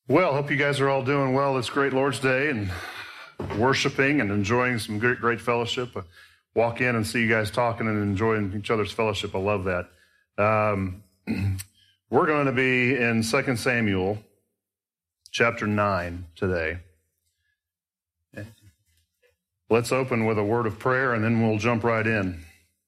Well, hope you guys are all doing well this great Lord's Day and worshiping and enjoying some great fellowship. Walk in and see you guys talking and enjoying each other's fellowship. I love that. We're going to be in 2 Samuel chapter 9 today. Let's open with a word of prayer and then we'll jump right in.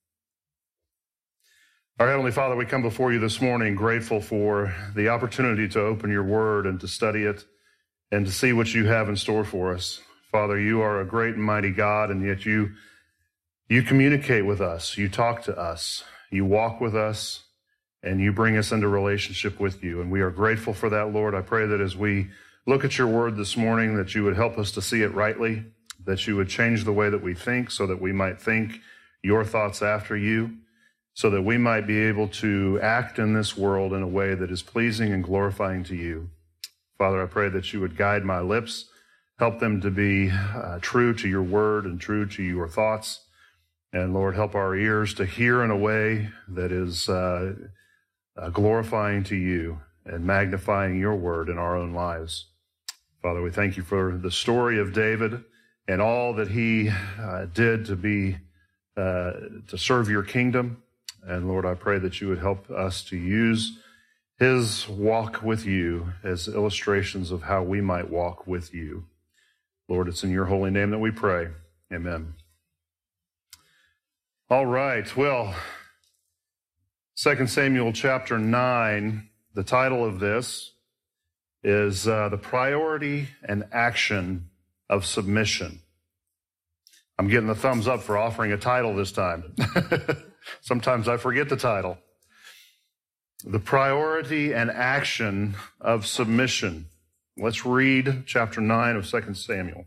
Our Heavenly Father, we come before you this morning grateful for the opportunity to open your word and to study it and to see what you have in store for us. Father, you are a great and mighty God, and yet you communicate with us, you talk to us, you walk with us, and you bring us into relationship with you. And we are grateful for that, Lord. I pray that as we look at your word this morning, that you would help us to see it rightly, that you would change the way that we think so that we might think your thoughts after you, so that we might be able to act in this world in a way that is pleasing and glorifying to you. Father, I pray that you would guide my lips, help them to be true to your word and true to your thoughts. And Lord, help our ears to hear in a way that is glorifying to you and magnifying your word in our own lives. Father, we thank you for the story of David and all that he did to serve your kingdom. And Lord, I pray that you would help us to use his walk with you as illustrations of how we might walk with you. Lord, it's in your holy name that we pray. Amen. All right. Well, 2 Samuel chapter 9, the title of this is The Priority and Action of Submission. I'm getting the thumbs up for offering a title this time. Sometimes I forget the title. The priority and action of submission. Let's read chapter 9 of 2 Samuel.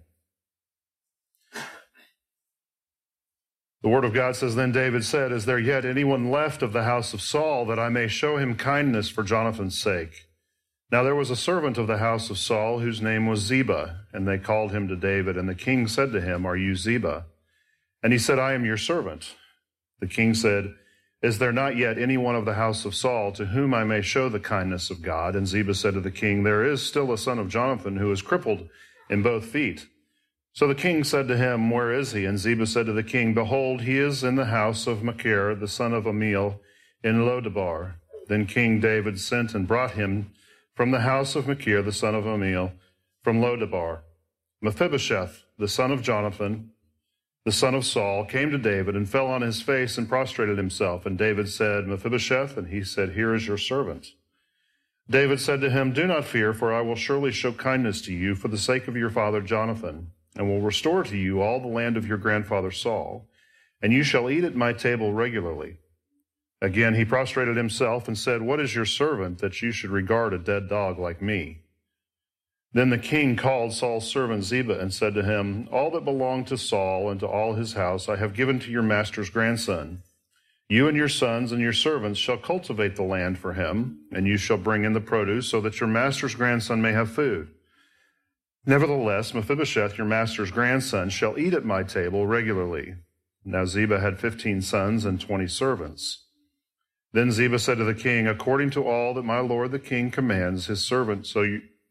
The word of God says, Then David said, Is there yet anyone left of the house of Saul, that I may show him kindness for Jonathan's sake? Now there was a servant of the house of Saul, whose name was Ziba, and they called him to David. And the king said to him, Are you Ziba? And he said, I am your servant. The king said, Is there not yet any one of the house of Saul to whom I may show the kindness of God? And Ziba said to the king, There is still a son of Jonathan who is crippled in both feet. So the king said to him, Where is he? And Ziba said to the king, Behold, he is in the house of Machir, the son of Amiel, in Lodabar. Then King David sent and brought him from the house of Machir, the son of Amiel, from Lodabar. Mephibosheth, the son of Jonathan, the son of Saul, came to David and fell on his face and prostrated himself. And David said, Mephibosheth, and he said, Here is your servant. David said to him, Do not fear, for I will surely show kindness to you for the sake of your father Jonathan, and will restore to you all the land of your grandfather Saul, and you shall eat at my table regularly. Again he prostrated himself and said, What is your servant that you should regard a dead dog like me? Then the king called Saul's servant Ziba and said to him, All that belonged to Saul and to all his house I have given to your master's grandson. You and your sons and your servants shall cultivate the land for him, and you shall bring in the produce so that your master's grandson may have food. Nevertheless, Mephibosheth, your master's grandson, shall eat at my table regularly. Now Ziba had 15 sons and 20 servants. Then Ziba said to the king, According to all that my lord the king commands his servant, so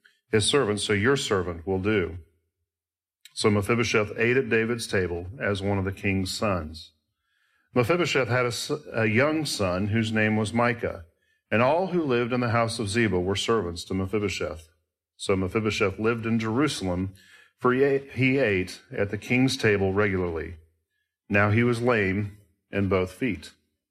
your servant will do. So Mephibosheth ate at David's table as one of the king's sons. Mephibosheth had a young son whose name was Micah, and all who lived in the house of Ziba were servants to Mephibosheth. So Mephibosheth lived in Jerusalem, for he ate at the king's table regularly. Now he was lame in both feet.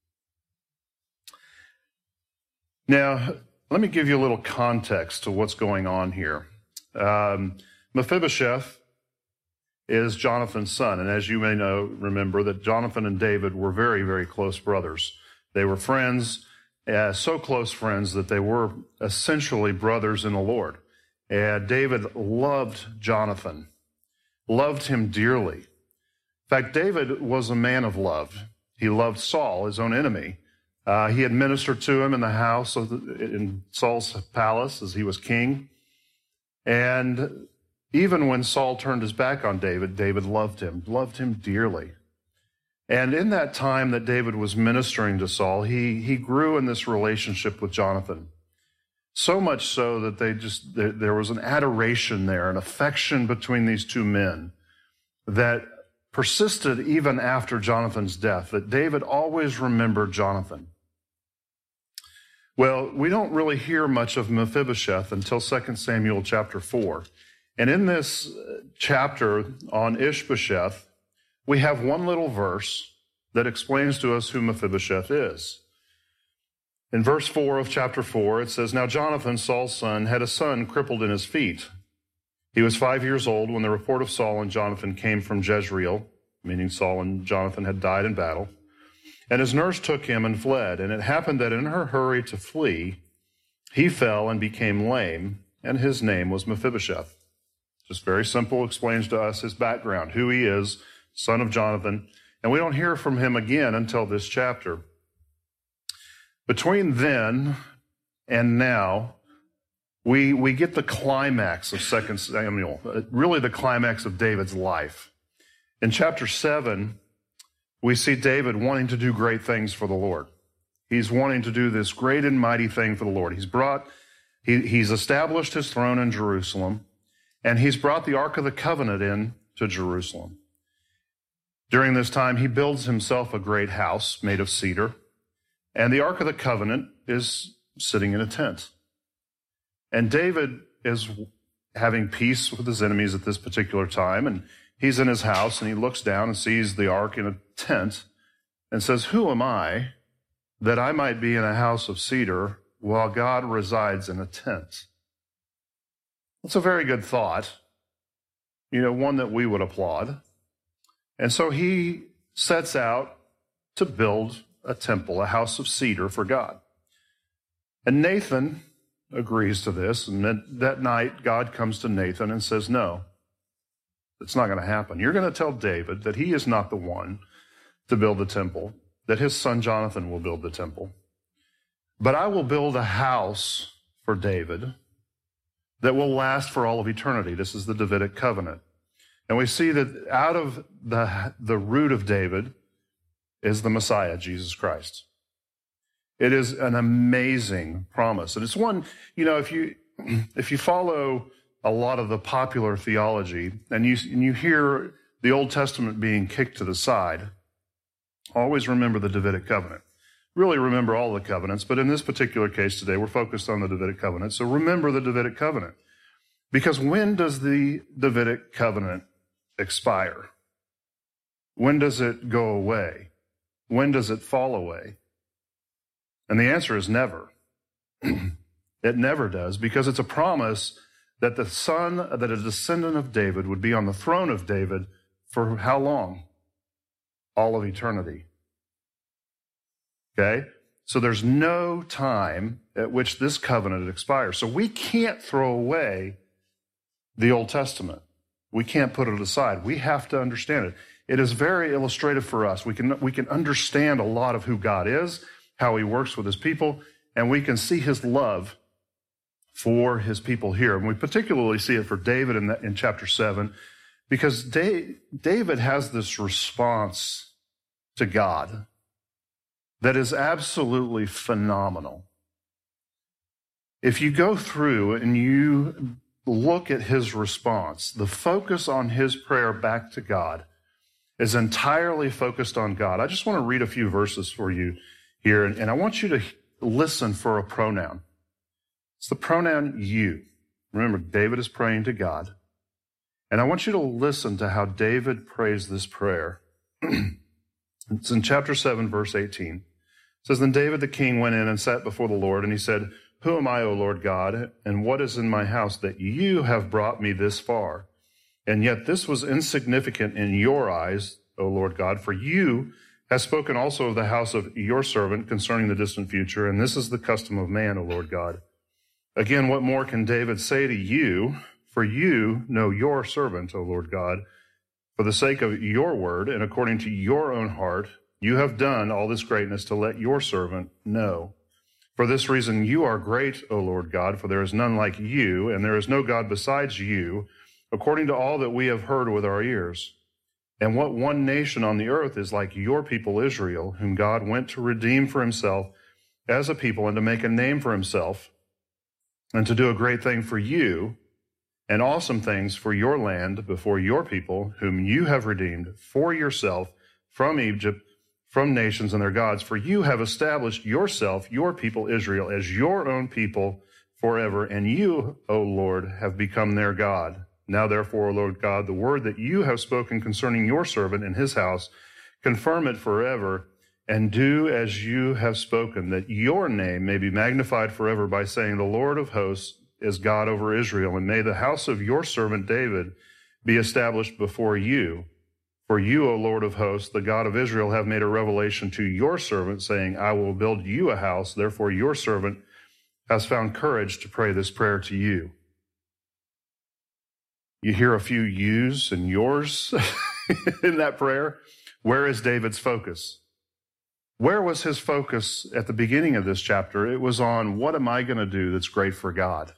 Now, let me give you a little context to what's going on here. Mephibosheth is Jonathan's son, and as you may remember that Jonathan and David were very, very close brothers. They were friends, so close friends that they were essentially brothers in the Lord. And David loved Jonathan, loved him dearly. In fact, David was a man of love. He loved Saul, his own enemy. He had ministered to him in the house in Saul's palace as he was king. And even when Saul turned his back on David, David loved him dearly. And in that time that David was ministering to Saul, he grew in this relationship with Jonathan. So much so that there was an adoration there, an affection between these two men that persisted even after Jonathan's death, that David always remembered Jonathan. Well, we don't really hear much of Mephibosheth until 2 Samuel chapter 4. And in this chapter on Ishbosheth, we have one little verse that explains to us who Mephibosheth is. In verse 4 of chapter 4, it says, "Now Jonathan, Saul's son, had a son crippled in his feet. He was 5 years old when the report of Saul and Jonathan came from Jezreel," meaning Saul and Jonathan had died in battle. "And his nurse took him and fled. And it happened that in her hurry to flee, he fell and became lame, and his name was Mephibosheth." Just very simple, explains to us his background, who he is, son of Jonathan. And we don't hear from him again until this chapter. Between then and now, we get the climax of 2 Samuel, really the climax of David's life. In chapter 7, we see David wanting to do great things for the Lord. He's wanting to do this great and mighty thing for the Lord. He's established his throne in Jerusalem, and he's brought the Ark of the Covenant in to Jerusalem. During this time, he builds himself a great house made of cedar, and the Ark of the Covenant is sitting in a tent. And David is having peace with his enemies at this particular time, and he's in his house, and he looks down and sees the ark in a tent and says, "Who am I that I might be in a house of cedar while God resides in a tent?" That's a very good thought, one that we would applaud. And so he sets out to build a temple, a house of cedar for God. And Nathan agrees to this, and that night God comes to Nathan and says, "No, it's not going to happen. You're going to tell David that he is not the one to build the temple, that his son Jonathan will build the temple. But I will build a house for David that will last for all of eternity." This is the Davidic covenant. And we see that out of the root of David is the Messiah, Jesus Christ. It is an amazing promise. And it's one, if you follow a lot of the popular theology and you hear the Old Testament being kicked to the side, always remember the Davidic covenant. Really remember all the covenants, but in this particular case today, we're focused on the Davidic covenant. So remember the Davidic covenant. Because when does the Davidic covenant expire? When does it go away? When does it fall away? And the answer is never. It never does, because it's a promise that that a descendant of David would be on the throne of David for how long? All of eternity. Okay? So there's no time at which this covenant expires. So we can't throw away the Old Testament. We can't put it aside. We have to understand it. It is very illustrative for us. We can understand a lot of who God is, how he works with his people, and we can see his love for his people here. And we particularly see it for David in chapter 7, because David has this response to God that is absolutely phenomenal. If you go through and you look at his response, the focus on his prayer back to God is entirely focused on God. I just want to read a few verses for you here, and I want you to listen for a pronoun. It's the pronoun you. Remember, David is praying to God. And I want you to listen to how David prays this prayer. It's in chapter 7, verse 18. It says, "Then David the king went in and sat before the Lord, and he said, 'Who am I, O Lord God, and what is in my house that you have brought me this far? And yet this was insignificant in your eyes, O Lord God, for you have spoken also of the house of your servant concerning the distant future, and this is the custom of man, O Lord God. Again, what more can David say to you? For you know your servant, O Lord God. For the sake of your word and according to your own heart, you have done all this greatness to let your servant know. For this reason you are great, O Lord God, for there is none like you, and there is no God besides you, according to all that we have heard with our ears. And what one nation on the earth is like your people Israel, whom God went to redeem for himself as a people and to make a name for himself, and to do a great thing for you and awesome things for your land before your people, whom you have redeemed for yourself from Egypt, from nations and their gods. For you have established yourself, your people Israel, as your own people forever, and you, O Lord, have become their God. Now therefore, O Lord God, the word that you have spoken concerning your servant and his house, confirm it forever, and do as you have spoken, that your name may be magnified forever by saying, the Lord of hosts is God over Israel, and may the house of your servant David be established before you. For you, O Lord of hosts, the God of Israel, have made a revelation to your servant, saying, I will build you a house. Therefore your servant has found courage to pray this prayer to you. You hear a few yous and yours in that prayer. Where is David's focus? Where was his focus at the beginning of this chapter? It was on, what am I going to do that's great for God?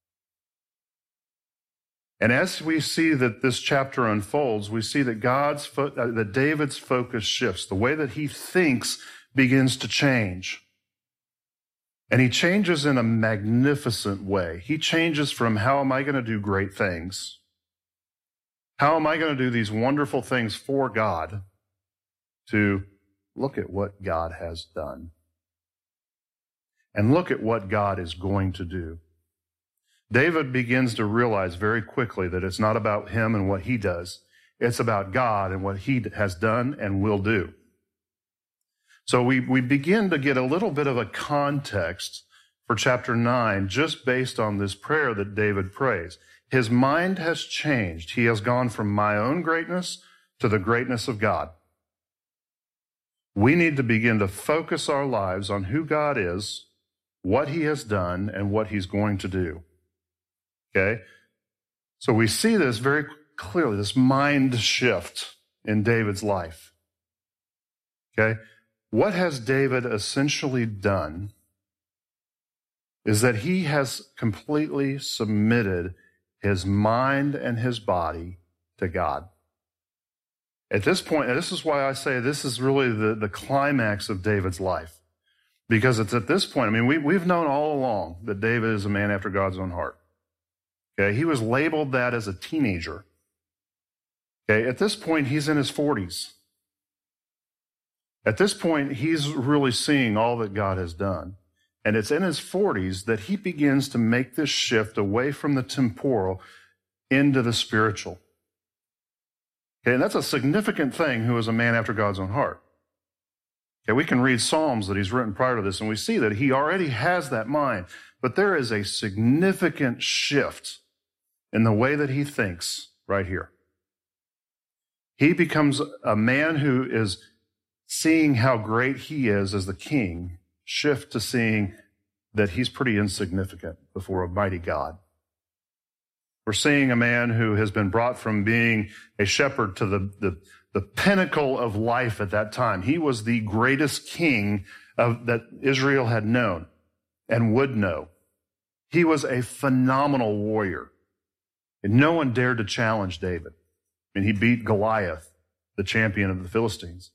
And as we see that this chapter unfolds, we see that that David's focus shifts. The way that he thinks begins to change. And he changes in a magnificent way. He changes from, how am I going to do great things? How am I going to do these wonderful things for God? To look at what God has done. And look at what God is going to do. David begins to realize very quickly that it's not about him and what he does. It's about God and what he has done and will do. So we begin to get a little bit of a context for chapter 9 just based on this prayer that David prays. His mind has changed. He has gone from my own greatness to the greatness of God. We need to begin to focus our lives on who God is, what he has done, and what he's going to do. Okay? So we see this very clearly, this mind shift in David's life. Okay? What has David essentially done is that he has completely submitted his mind and his body to God. At this point, and this is why I say this is really the climax of David's life. Because it's at this point, I mean, we've known all along that David is a man after God's own heart. Okay, he was labeled that as a teenager. Okay, at this point, he's in his 40s. At this point, he's really seeing all that God has done. And it's in his 40s that he begins to make this shift away from the temporal into the spiritual. Okay, and that's a significant thing who is a man after God's own heart. Okay, we can read Psalms that he's written prior to this, and we see that he already has that mind. But there is a significant shift in the way that he thinks right here. He becomes a man who is seeing how great he is as the king, shift to seeing that he's pretty insignificant before a mighty God. We're seeing a man who has been brought from being a shepherd to the pinnacle of life at that time. He was the greatest king that Israel had known and would know. He was a phenomenal warrior. And no one dared to challenge David. I mean, he beat Goliath, the champion of the Philistines.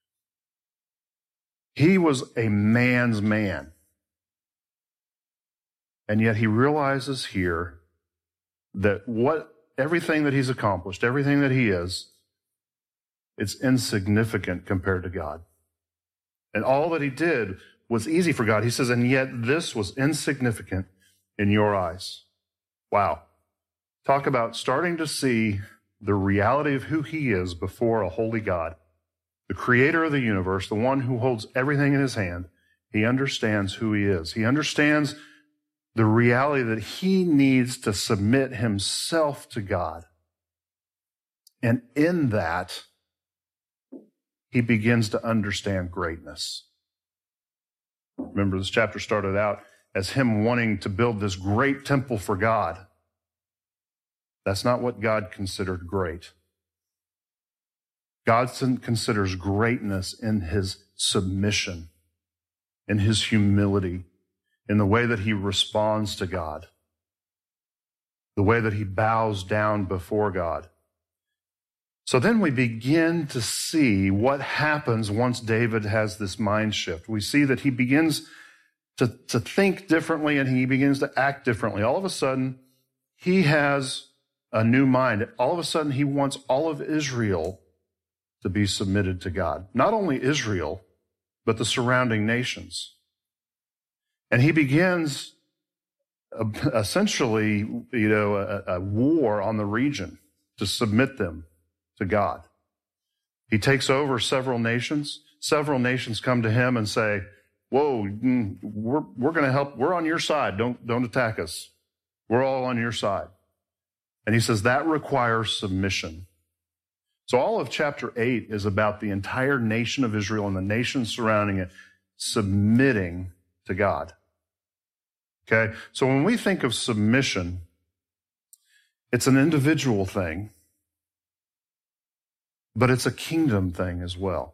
He was a man's man. And yet he realizes here that everything that he's accomplished, everything that he is, it's insignificant compared to God. And all that he did was easy for God. He says, and yet this was insignificant in your eyes. Wow. Talk about starting to see the reality of who he is before a holy God, the creator of the universe, the one who holds everything in his hand. He understands who he is. He understands the reality that he needs to submit himself to God. And in that, he begins to understand greatness. Remember, this chapter started out as him wanting to build this great temple for God. That's not what God considered great. God considers greatness in his submission, in his humility, in the way that he responds to God, the way that he bows down before God. So then we begin to see what happens once David has this mind shift. We see that he begins to think differently, and he begins to act differently. All of a sudden, he has a new mind. All of a sudden, he wants all of Israel to be submitted to God. Not only Israel, but the surrounding nations. And he begins essentially, a war on the region to submit them to God. He takes over several nations. Several nations come to him and say, whoa, we're going to help. We're on your side. Don't attack us. We're all on your side. And he says that requires submission. So all of chapter 8 is about the entire nation of Israel and the nations surrounding it submitting to God. Okay? So when we think of submission, it's an individual thing, but it's a kingdom thing as well.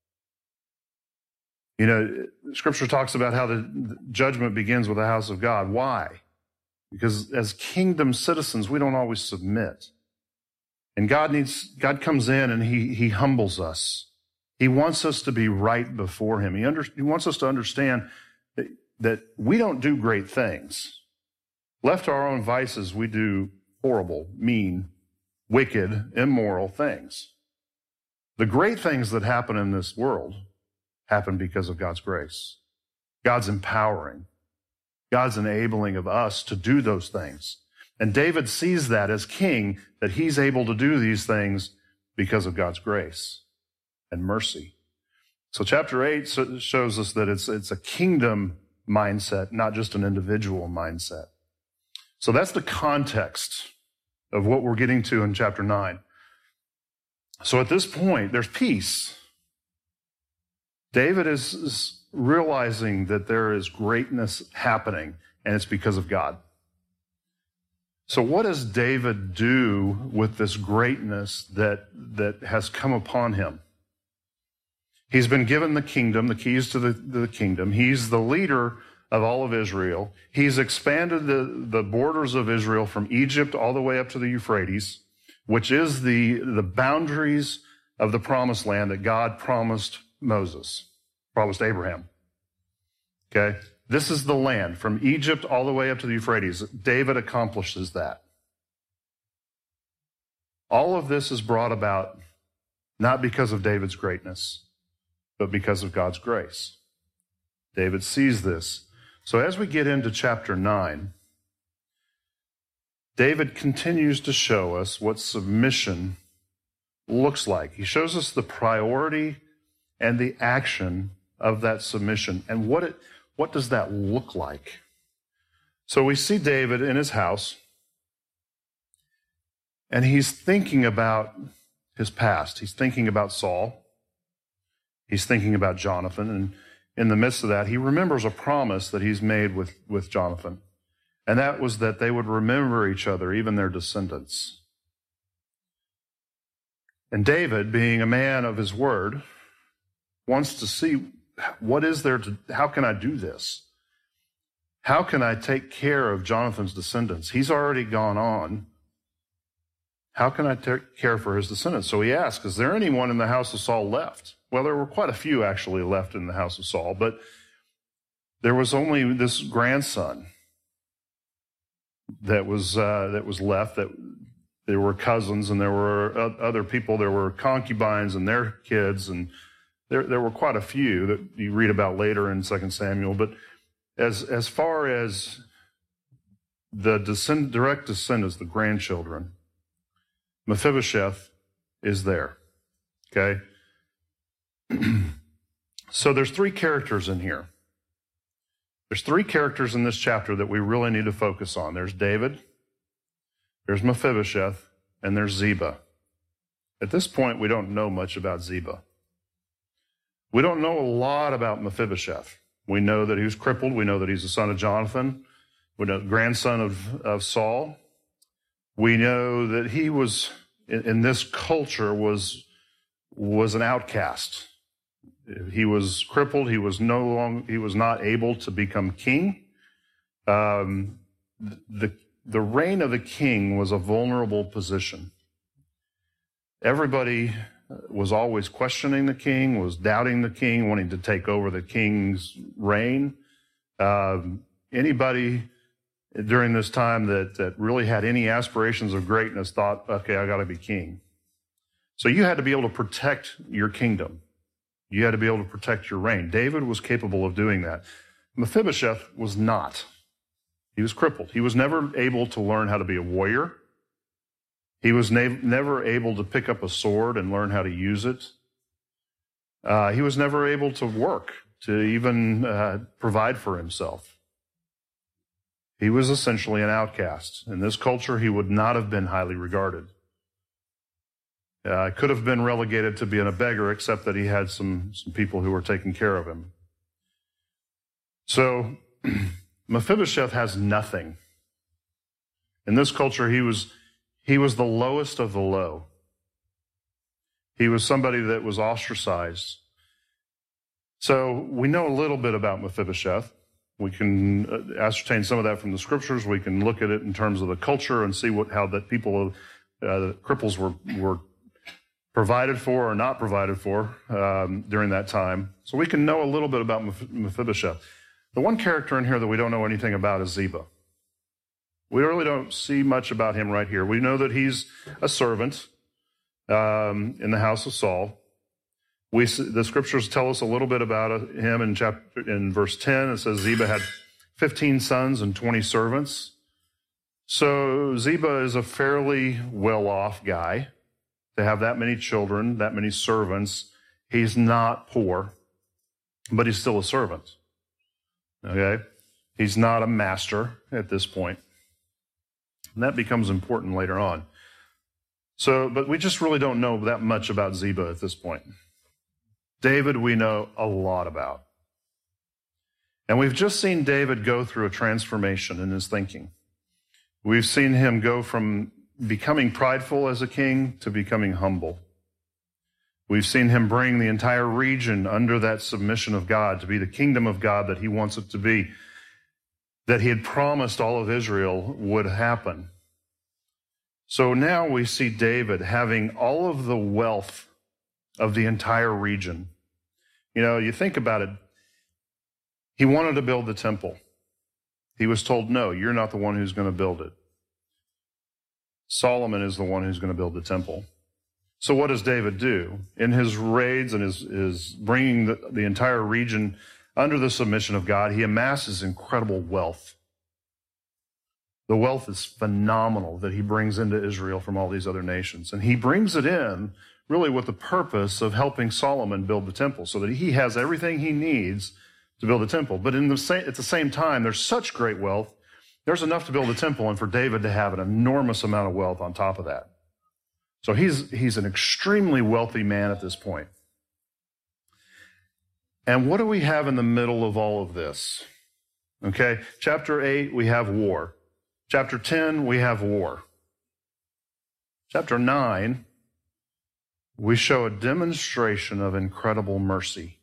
Scripture talks about how the judgment begins with the house of God. Why? Because as kingdom citizens, we don't always submit. And God comes in and he humbles us. He wants us to be right before him. He wants us to understand that we don't do great things. Left to our own vices, we do horrible, mean, wicked, immoral things. The great things that happen in this world happen because of God's grace. God's empowering. God's enabling of us to do those things. And David sees that as king, that he's able to do these things because of God's grace and mercy. So chapter 8 shows us that it's a kingdom mindset, not just an individual mindset. So that's the context of what we're getting to in chapter 9. So at this point, there's peace. David is realizing that there is greatness happening, and it's because of God. So what does David do with this greatness that has come upon him? He's been given the kingdom, the keys to the kingdom. He's the leader of all of Israel. He's expanded the borders of Israel from Egypt all the way up to the Euphrates, which is the boundaries of the promised land that God promised Moses, promised Abraham. Okay? This is the land from Egypt all the way up to the Euphrates. David accomplishes that. All of this is brought about not because of David's greatness, but because of God's grace. David sees this. So as we get into chapter 9, David continues to show us what submission looks like. He shows us the priority and the action of that submission and what does that look like? So we see David in his house, and he's thinking about his past. He's thinking about Saul. He's thinking about Jonathan. And in the midst of that, he remembers a promise that he's made with Jonathan. And that was that they would remember each other, even their descendants. And David, being a man of his word, wants to see what is there how can I do this? How can I take care of Jonathan's descendants? He's already gone on. How can I take care for his descendants? So he asks, is there anyone in the house of Saul left? Well, there were quite a few actually left in the house of Saul, but there was only this grandson that was left. That there were cousins and there were other people. There were concubines and their kids, and there were quite a few that you read about later in 2 Samuel. But as far as the direct descendants, the grandchildren, Mephibosheth is there. Okay? So there's three characters in here. There's three characters in this chapter that we really need to focus on. There's David, there's Mephibosheth, and there's Ziba. At this point, we don't know much about Ziba. We don't know a lot about Mephibosheth. We know that he was crippled. We know that he's the son of Jonathan, we know grandson of Saul. We know that he was, in this culture, was an outcast. He was crippled. He was not able to become king. The reign of the king was a vulnerable position. Everybody was always questioning the king, was doubting the king, wanting to take over the king's reign. Anybody during this time that really had any aspirations of greatness thought, okay, I got to be king. So you had to be able to protect your kingdom. You had to be able to protect your reign. David was capable of doing that. Mephibosheth was not. He was crippled. He was never able to learn how to be a warrior. He was never able to pick up a sword and learn how to use it. He was never able to work, to even provide for himself. He was essentially an outcast. In this culture, he would not have been highly regarded. Could have been relegated to being a beggar, except that he had some people who were taking care of him. So Mephibosheth has nothing. In this culture, he was the lowest of the low. He was somebody that was ostracized. So we know a little bit about Mephibosheth. We can ascertain some of that from the scriptures. We can look at it in terms of the culture and see how that people, the cripples were provided for or not provided for during that time. So we can know a little bit about Mephibosheth. The one character in here that we don't know anything about is Ziba. We really don't see much about him right here. We know that he's a servant in the house of Saul. The scriptures tell us a little bit about him in verse 10. It says Ziba had 15 sons and 20 servants. So Ziba is a fairly well-off guy to have that many children, that many servants. He's not poor, but he's still a servant. Okay? He's not a master at this point. And that becomes important later on. So, but we just really don't know that much about Ziba at this point. David, we know a lot about. And we've just seen David go through a transformation in his thinking. We've seen him go from becoming prideful as a king to becoming humble. We've seen him bring the entire region under that submission of God to be the kingdom of God that he wants it to be, that he had promised all of Israel would happen. So now we see David having all of the wealth of the entire region. You know, you think about it. He wanted to build the temple. He was told, no, you're not the one who's going to build it. Solomon is the one who's going to build the temple. So what does David do? In his raids and his bringing the entire region under the submission of God, he amasses incredible wealth. The wealth is phenomenal that he brings into Israel from all these other nations. And he brings it in really with the purpose of helping Solomon build the temple so that he has everything he needs to build the temple. But at the same time, there's such great wealth. There's enough to build a temple and for David to have an enormous amount of wealth on top of that. So he's an extremely wealthy man at this point. And what do we have in the middle of all of this? Okay, chapter 8, we have war. Chapter 10, we have war. Chapter 9, we show a demonstration of incredible mercy.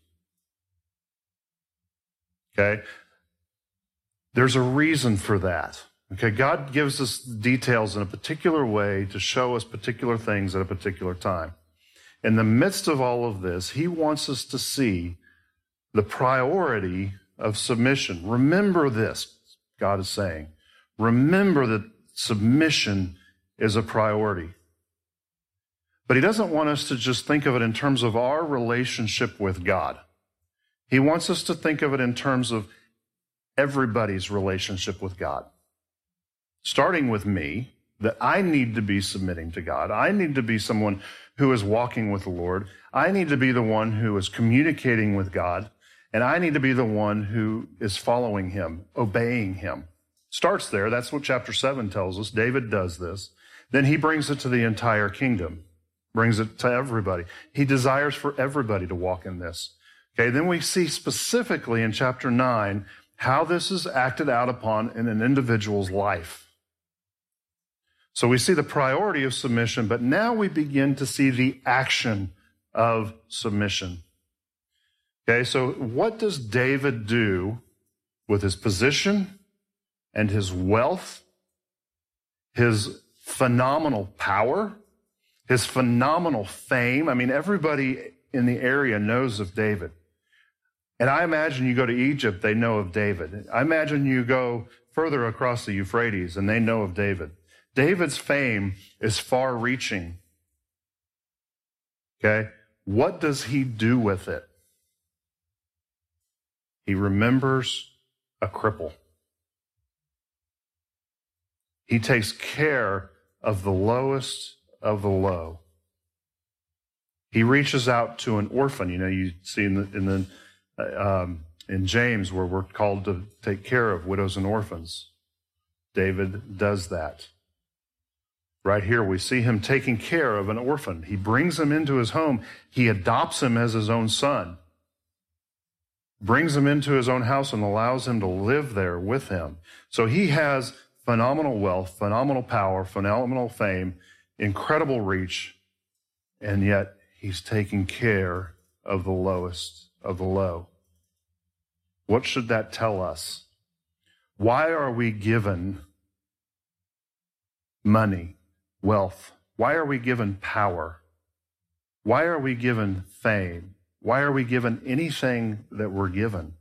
Okay? There's a reason for that. Okay, God gives us details in a particular way to show us particular things at a particular time. In the midst of all of this, he wants us to see the priority of submission. Remember this, God is saying. Remember that submission is a priority. But he doesn't want us to just think of it in terms of our relationship with God. He wants us to think of it in terms of everybody's relationship with God. Starting with me, that I need to be submitting to God. I need to be someone who is walking with the Lord. I need to be the one who is communicating with God. And I need to be the one who is following him, obeying him. Starts there. That's what chapter 7 tells us. David does this. Then he brings it to the entire kingdom, brings it to everybody. He desires for everybody to walk in this. Okay, then we see specifically in chapter 9 how this is acted out upon in an individual's life. So we see the priority of submission, but now we begin to see the action of submission. Okay, so what does David do with his position and his wealth, his phenomenal power, his phenomenal fame? I mean, everybody in the area knows of David. And I imagine you go to Egypt, they know of David. I imagine you go further across the Euphrates and they know of David. David's fame is far-reaching. Okay? What does he do with it? He remembers a cripple. He takes care of the lowest of the low. He reaches out to an orphan. You know, you see in James where we're called to take care of widows and orphans. David does that. Right here, we see him taking care of an orphan. He brings him into his home. He adopts him as his own son, brings him into his own house, and allows him to live there with him. So he has phenomenal wealth, phenomenal power, phenomenal fame, incredible reach, and yet he's taking care of the lowest of the low. What should that tell us? Why are we given money, wealth? Why are we given power? Why are we given fame? Why are we given anything that we're given?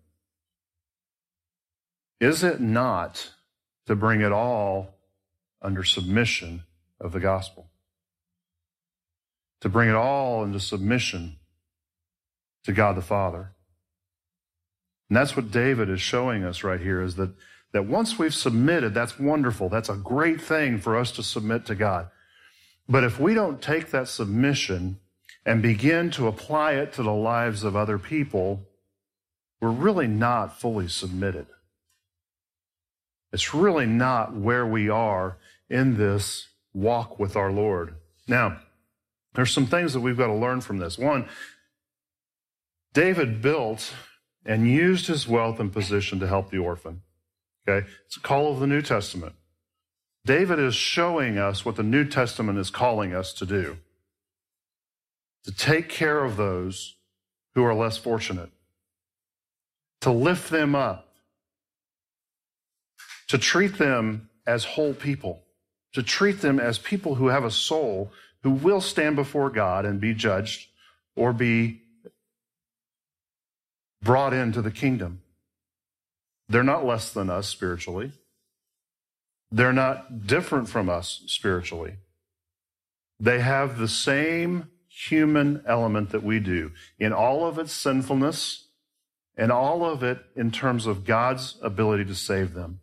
Is it not to bring it all under submission of the gospel? To bring it all into submission to God the Father. And that's what David is showing us right here, is that once we've submitted, that's wonderful. That's a great thing for us to submit to God. But if we don't take that submission and begin to apply it to the lives of other people, we're really not fully submitted. It's really not where we are in this walk with our Lord. Now, there's some things that we've got to learn from this. One, David built and used his wealth and position to help the orphan. Okay? It's a call of the New Testament. David is showing us what the New Testament is calling us to do. To take care of those who are less fortunate. To lift them up. To treat them as whole people. To treat them as people who have a soul, who will stand before God and be judged or be brought into the kingdom. They're not less than us spiritually. They're not different from us spiritually. They have the same human element that we do in all of its sinfulness and all of it in terms of God's ability to save them.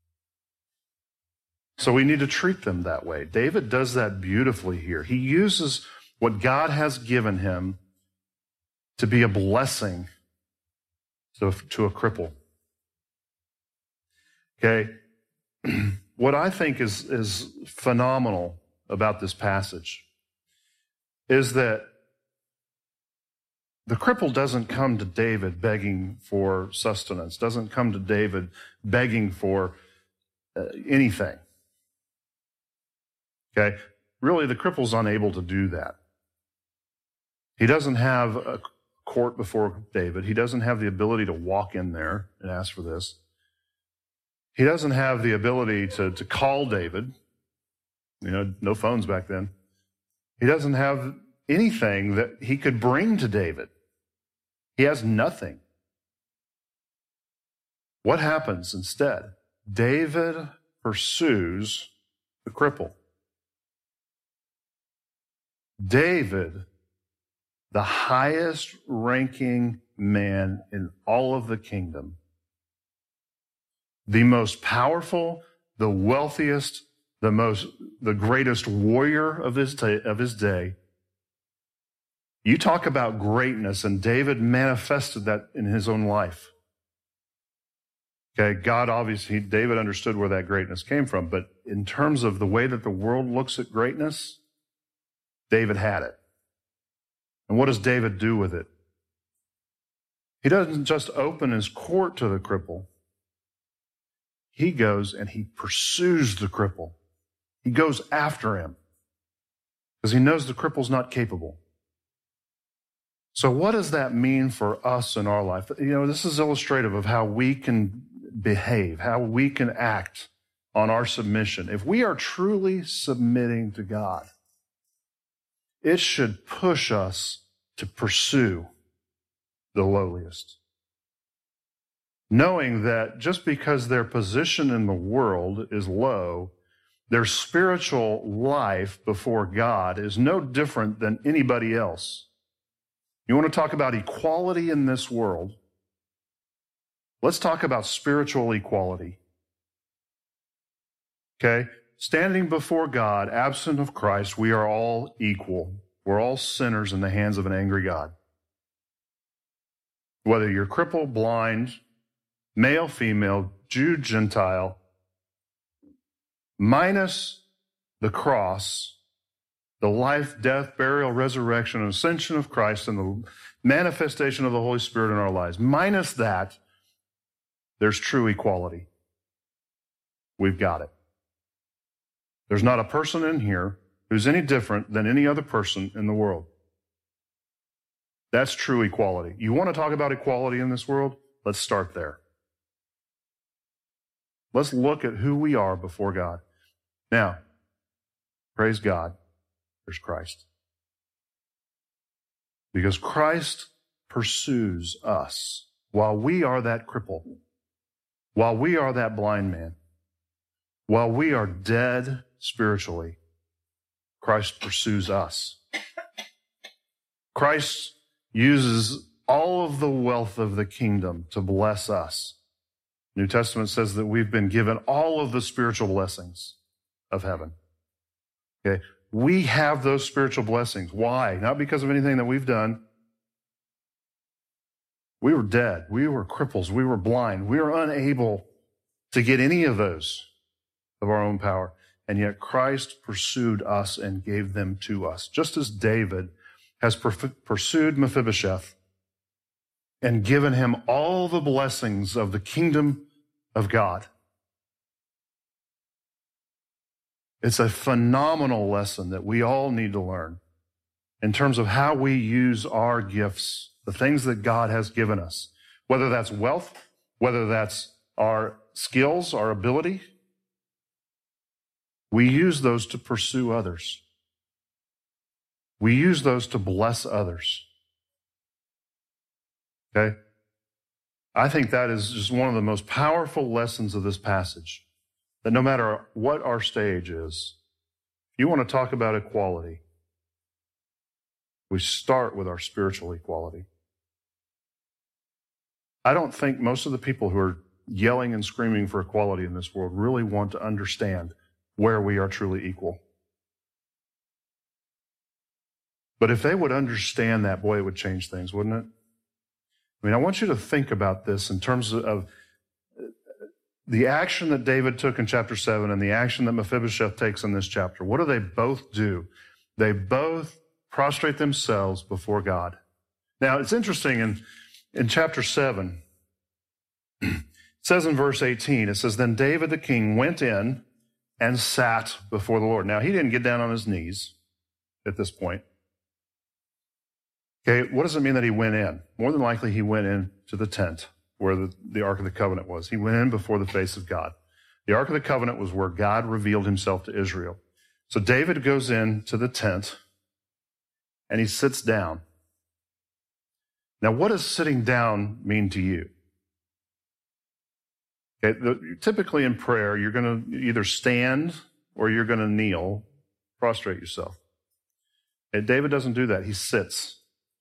So we need to treat them that way. David does that beautifully here. He uses what God has given him to be a blessing to a cripple. Okay? What I think is phenomenal about this passage is that the cripple doesn't come to David begging for sustenance, doesn't come to David begging for anything. Okay? Really, the cripple's unable to do that. He doesn't have a court before David. He doesn't have the ability to walk in there and ask for this. He doesn't have the ability to call David. You know, no phones back then. He doesn't have anything that he could bring to David. He has nothing. What happens instead? David pursues the cripple. David, the highest ranking man in all of the kingdom, the most powerful, the wealthiest, the greatest warrior of his day. You talk about greatness, and David manifested that in his own life. Okay, David understood where that greatness came from, but in terms of the way that the world looks at greatness, David had it. And what does David do with it? He doesn't just open his court to the cripple. He goes and he pursues the cripple. He goes after him because he knows the cripple's not capable. So what does that mean for us in our life? You know, this is illustrative of how we can behave, how we can act on our submission. If we are truly submitting to God, it should push us to pursue the lowliest. knowing that just because their position in the world is low, their spiritual life before God is no different than anybody else. You want to talk about equality in this world? Let's talk about spiritual equality. Okay? Standing before God, absent of Christ, we are all equal. We're all sinners in the hands of an angry God. Whether you're crippled, blind, male, female, Jew, Gentile, minus the cross, the life, death, burial, resurrection, and ascension of Christ, and the manifestation of the Holy Spirit in our lives. Minus that, there's true equality. We've got it. There's not a person in here who's any different than any other person in the world. That's true equality. You want to talk about equality in this world? Let's start there. Let's look at who we are before God. Now, praise God, there's Christ. Because Christ pursues us while we are that cripple, while we are that blind man, while we are dead spiritually. Christ pursues us. Christ uses all of the wealth of the kingdom to bless us. New Testament says that we've been given all of the spiritual blessings of heaven. Okay? We have those spiritual blessings. Why? Not because of anything that we've done. We were dead. We were cripples. We were blind. We were unable to get any of those of our own power. And yet Christ pursued us and gave them to us. Just as David has pursued Mephibosheth and given him all the blessings of the kingdom of God. It's a phenomenal lesson that we all need to learn in terms of how we use our gifts, the things that God has given us, whether that's wealth, whether that's our skills, our ability. We use those to pursue others. We use those to bless others. Okay? I think that is just one of the most powerful lessons of this passage. That no matter what our stage is, if you want to talk about equality, we start with our spiritual equality. I don't think most of the people who are yelling and screaming for equality in this world really want to understand where we are truly equal. But if they would understand that, boy, it would change things, wouldn't it? I mean, I want you to think about this in terms of the action that David took in chapter 7 and the action that Mephibosheth takes in this chapter. What do they both do? They both prostrate themselves before God. Now, it's interesting in chapter 7, it says in verse 18, it says, "Then David the king went in and sat before the Lord." Now, he didn't get down on his knees at this point. Okay, what does it mean that he went in? More than likely, he went into the tent where the Ark of the Covenant was. He went in before the face of God. The Ark of the Covenant was where God revealed himself to Israel. So David goes into the tent and he sits down. Now, what does sitting down mean to you? Okay, typically in prayer, you're going to either stand or you're going to kneel, prostrate yourself. And David doesn't do that. He sits.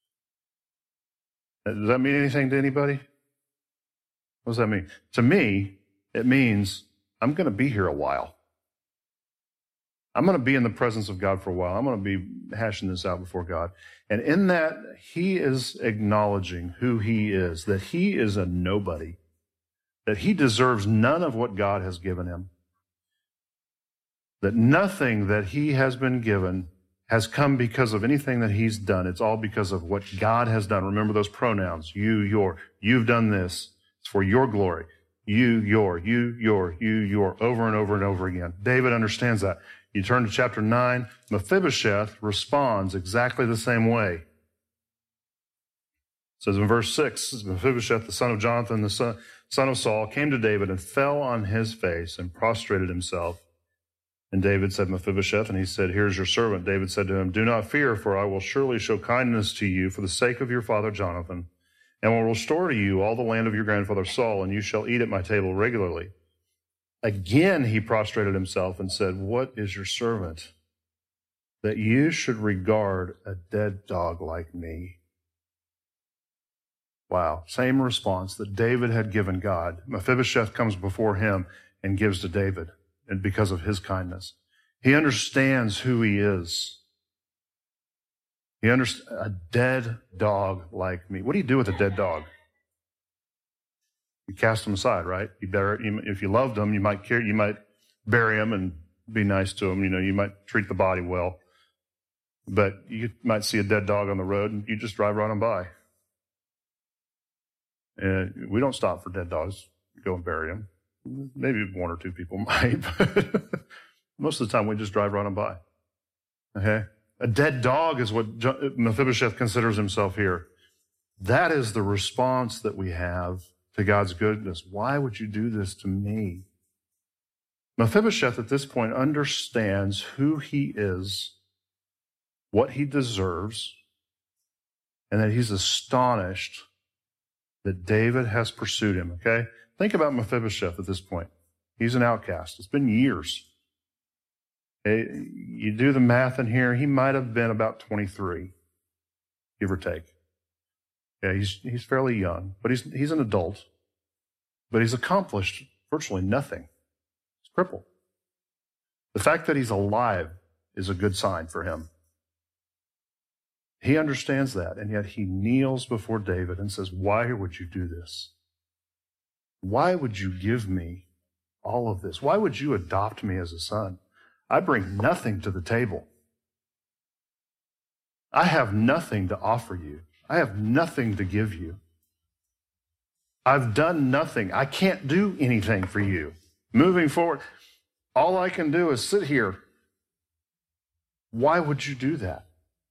Does that mean anything to anybody? What does that mean? To me, it means I'm going to be here a while. I'm going to be in the presence of God for a while. I'm going to be hashing this out before God. And in that, he is acknowledging who he is, that he is a nobody, that he deserves none of what God has given him, that nothing that he has been given has come because of anything that he's done. It's all because of what God has done. Remember those pronouns, you, your. You've done this. It's for your glory. You, your, over and over and over again. David understands that. You turn to chapter 9, Mephibosheth responds exactly the same way. It says in verse 6, Mephibosheth, the son of Jonathan, the son of Saul, came to David and fell on his face and prostrated himself. And David said, "Mephibosheth," and he said, "Here's your servant." David said to him, "Do not fear, for I will surely show kindness to you for the sake of your father Jonathan, and will restore to you all the land of your grandfather Saul, and you shall eat at my table regularly. Again he prostrated himself and said, what is your servant, that you should regard a dead dog like me? Wow, same response that David had given God. Mephibosheth comes before him and gives to David, and because of his kindness. He understands who he is. He understands a dead dog like me. What do you do with a dead dog? You cast him aside, right? If you loved him, you might bury him and be nice to him. You might treat the body well. But you might see a dead dog on the road and you just drive right on by. And we don't stop for dead dogs. We go and bury them. Maybe one or two people might, but most of the time we just drive right on by. Okay? A dead dog is what Mephibosheth considers himself here. That is the response that we have to God's goodness. Why would you do this to me? Mephibosheth at this point understands who he is, what he deserves, and that he's astonished that David has pursued him, okay? Think about Mephibosheth at this point. He's an outcast. It's been years. Okay? You do the math in here, he might have been about 23, give or take. Yeah, he's fairly young, but he's an adult. But he's accomplished virtually nothing. He's crippled. The fact that he's alive is a good sign for him. He understands that, and yet he kneels before David and says, why would you do this? Why would you give me all of this? Why would you adopt me as a son? I bring nothing to the table. I have nothing to offer you. I have nothing to give you. I've done nothing. I can't do anything for you. Moving forward, all I can do is sit here. Why would you do that?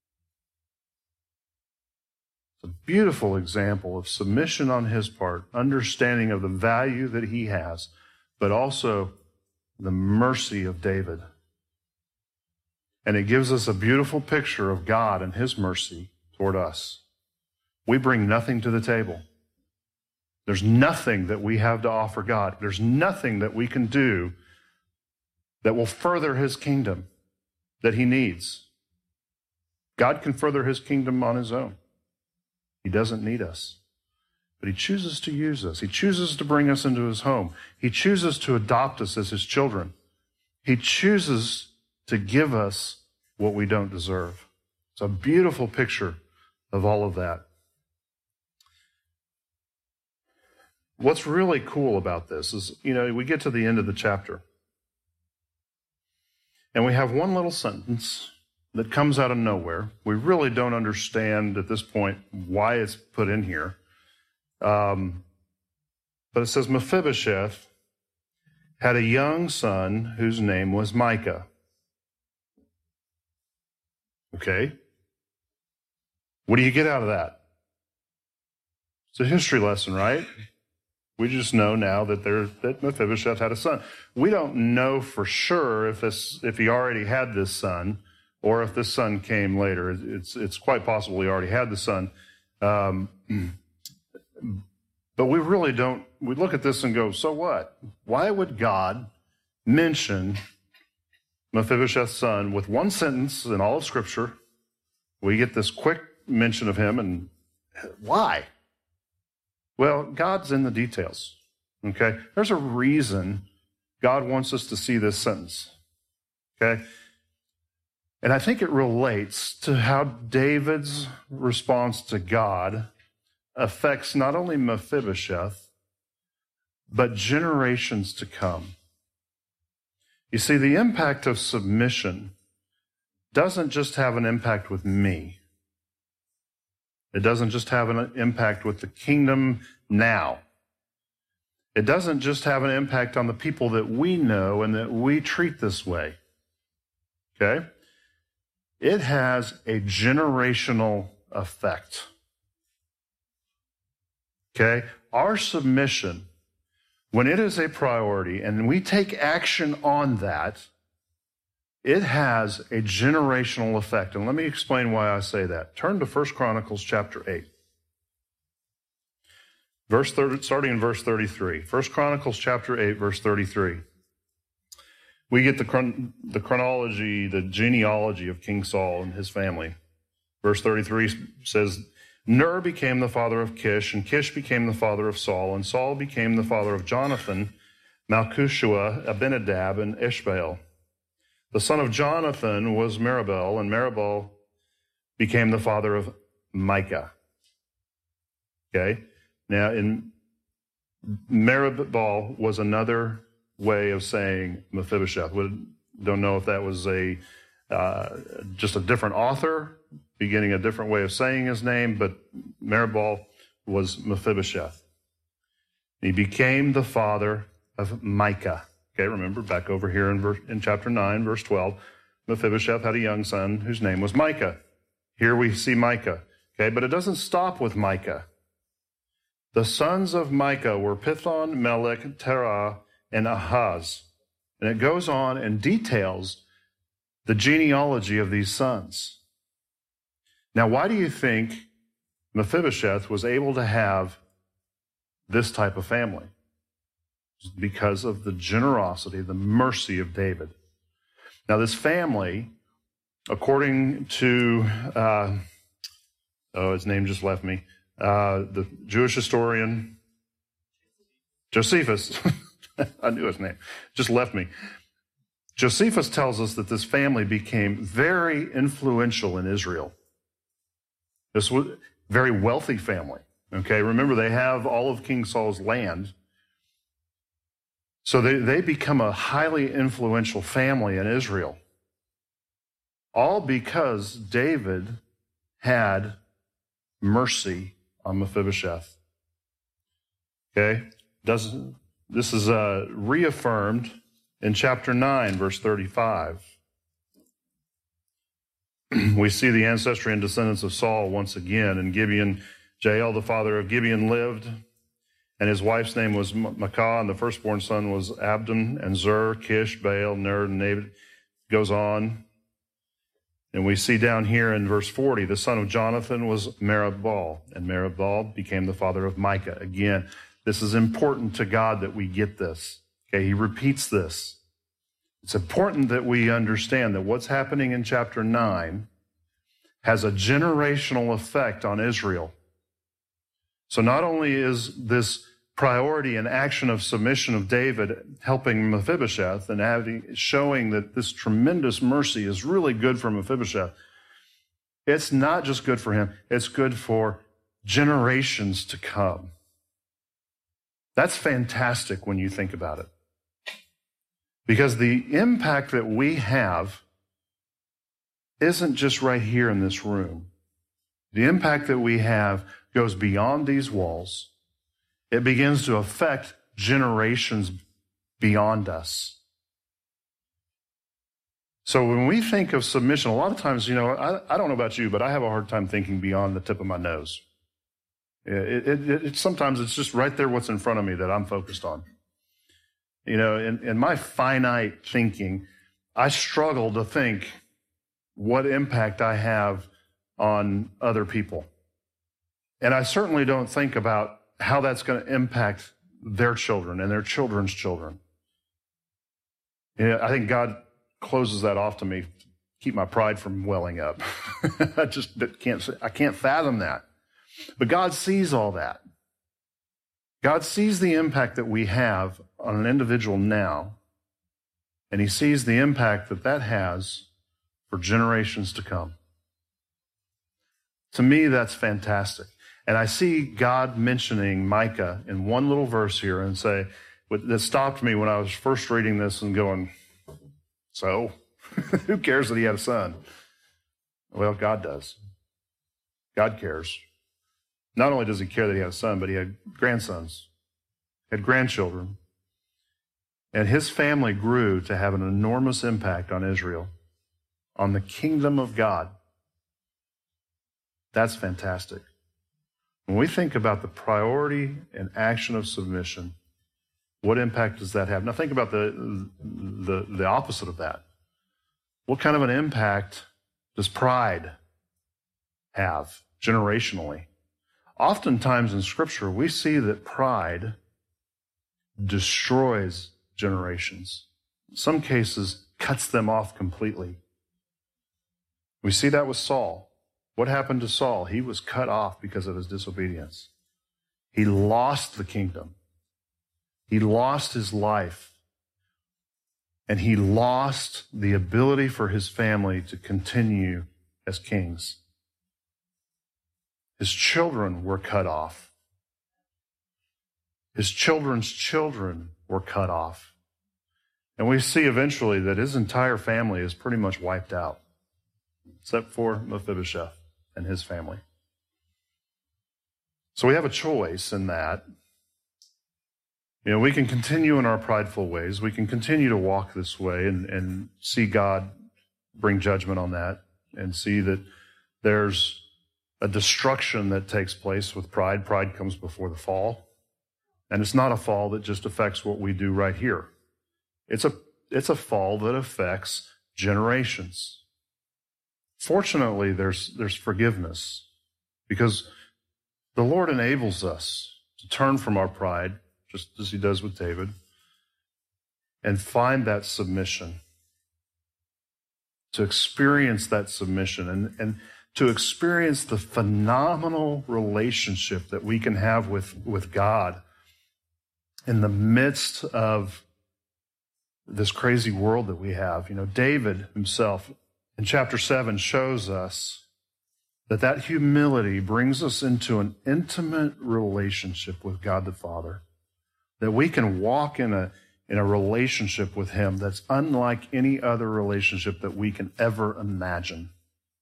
It's a beautiful example of submission on his part, understanding of the value that he has, but also the mercy of David. And it gives us a beautiful picture of God and his mercy toward us. We bring nothing to the table. There's nothing that we have to offer God. There's nothing that we can do that will further his kingdom that he needs. God can further his kingdom on his own. He doesn't need us. But he chooses to use us. He chooses to bring us into his home. He chooses to adopt us as his children. He chooses to give us what we don't deserve. It's a beautiful picture of all of that. What's really cool about this is, we get to the end of the chapter, and we have one little sentence that comes out of nowhere. We really don't understand at this point why it's put in here. But it says, Mephibosheth had a young son whose name was Micah. Okay? What do you get out of that? It's a history lesson, right? We just know now that Mephibosheth had a son. We don't know for sure if he already had this son or if this son came later. It's quite possible he already had the son. But we really don't. We look at this and go, so what? Why would God mention Mephibosheth's son with one sentence in all of Scripture? We get this quick mention of him, and why? Well, God's in the details, okay? There's a reason God wants us to see this sentence, okay? And I think it relates to how David's response to God affects not only Mephibosheth, but generations to come. You see, the impact of submission doesn't just have an impact with me. It doesn't just have an impact with the kingdom now. It doesn't just have an impact on the people that we know and that we treat this way. Okay? It has a generational effect. Okay? Our submission, when it is a priority and we take action on that, it has a generational effect. And let me explain why I say that. Turn to 1 Chronicles chapter 8. Starting in verse 33. 1 Chronicles chapter 8, verse 33. We get the chronology, the genealogy of King Saul and his family. Verse 33 says, Ner became the father of Kish, and Kish became the father of Saul, and Saul became the father of Jonathan, Malchishua, Abinadab, and Ishbaal. The son of Jonathan was Meribel, and Meribel became the father of Micah. Okay? Now, in Meribel was another way of saying Mephibosheth. We don't know if that was just a different author beginning a different way of saying his name, but Meribel was Mephibosheth. He became the father of Micah. Okay, remember, back over here in chapter 9, verse 12, Mephibosheth had a young son whose name was Micah. Here we see Micah. Okay, but it doesn't stop with Micah. The sons of Micah were Pithon, Melech, Terah, and Ahaz. And it goes on and details the genealogy of these sons. Now, why do you think Mephibosheth was able to have this type of family? Because of the generosity, the mercy of David. Now, this family, according to, his name just left me, the Jewish historian, Josephus, I knew his name, just left me. Josephus tells us that this family became very influential in Israel. This was a very wealthy family. Okay, remember, they have all of King Saul's land. So they become a highly influential family in Israel. All because David had mercy on Mephibosheth. Okay? This is reaffirmed in chapter 9, verse 35. We see the ancestry and descendants of Saul once again. In Gibeon, Jael, the father of Gibeon, lived, and his wife's name was Maacah, and the firstborn son was Abdon, and Zur, Kish, Baal, Ner, and David. Goes on. And we see down here in verse 40, the son of Jonathan was Meribel, and Meribel became the father of Micah. Again, this is important to God that we get this. Okay, he repeats this. It's important that we understand that what's happening in chapter 9 has a generational effect on Israel. So not only is this priority and action of submission of David helping Mephibosheth and showing that this tremendous mercy is really good for Mephibosheth, it's not just good for him, it's good for generations to come. That's fantastic when you think about it. Because the impact that we have isn't just right here in this room. The impact that we have goes beyond these walls. It begins to affect generations beyond us. So when we think of submission, a lot of times, I don't know about you, but I have a hard time thinking beyond the tip of my nose. Sometimes it's just right there what's in front of me that I'm focused on. In my finite thinking, I struggle to think what impact I have on other people. And I certainly don't think about how that's going to impact their children and their children's children. I think God closes that off to me, keep my pride from welling up. I can't fathom that. But God sees all that. God sees the impact that we have on an individual now, and he sees the impact that has for generations to come. To me, that's fantastic. And I see God mentioning Micah in one little verse here and that stopped me when I was first reading this and going, so, who cares that he had a son? Well, God does. God cares. Not only does he care that he had a son, but he had grandsons, had grandchildren. And his family grew to have an enormous impact on Israel, on the kingdom of God. That's fantastic. When we think about the priority and action of submission, what impact does that have? Now think about the opposite of that. What kind of an impact does pride have generationally? Oftentimes in Scripture, we see that pride destroys generations. In some cases, cuts them off completely. We see that with Saul. What happened to Saul? He was cut off because of his disobedience. He lost the kingdom. He lost his life. And he lost the ability for his family to continue as kings. His children were cut off. His children's children were cut off. And we see eventually that his entire family is pretty much wiped out, except for Mephibosheth and his family. So we have a choice in that. You know, we can continue in our prideful ways. We can continue to walk this way and see God bring judgment on that and see that there's a destruction that takes place with pride. Pride comes before the fall. And it's not a fall that just affects what we do right here. It's a fall that affects generations. Fortunately, there's forgiveness because the Lord enables us to turn from our pride, just as he does with David, and find that submission, to experience that submission and to experience the phenomenal relationship that we can have with God in the midst of this crazy world that we have. You know, David himself in chapter 7 shows us that humility brings us into an intimate relationship with God the Father, that we can walk in a relationship with him that's unlike any other relationship that we can ever imagine.